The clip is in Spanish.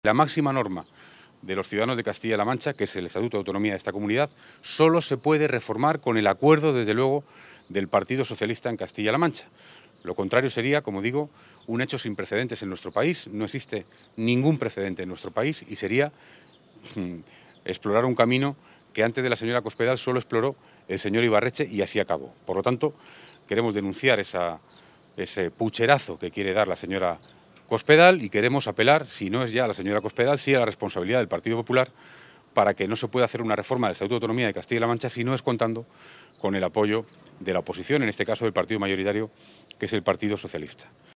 La máxima norma de los ciudadanos de Castilla-La Mancha, que es el Estatuto de Autonomía de esta comunidad, solo se puede reformar con el acuerdo, desde luego, del Partido Socialista en Castilla-La Mancha. Lo contrario sería, como digo, un hecho sin precedentes en nuestro país. No existe ningún precedente en nuestro país y sería explorar un camino que antes de la señora Cospedal solo exploró el señor Ibarretxe y así acabó. Por lo tanto, queremos denunciar ese pucherazo que quiere dar la señora Cospedal y queremos apelar, si no es ya a la señora Cospedal, sí a la responsabilidad del Partido Popular para que no se pueda hacer una reforma del Estatuto de Autonomía de Castilla-La Mancha si no es contando con el apoyo de la oposición, en este caso del partido mayoritario, que es el Partido Socialista.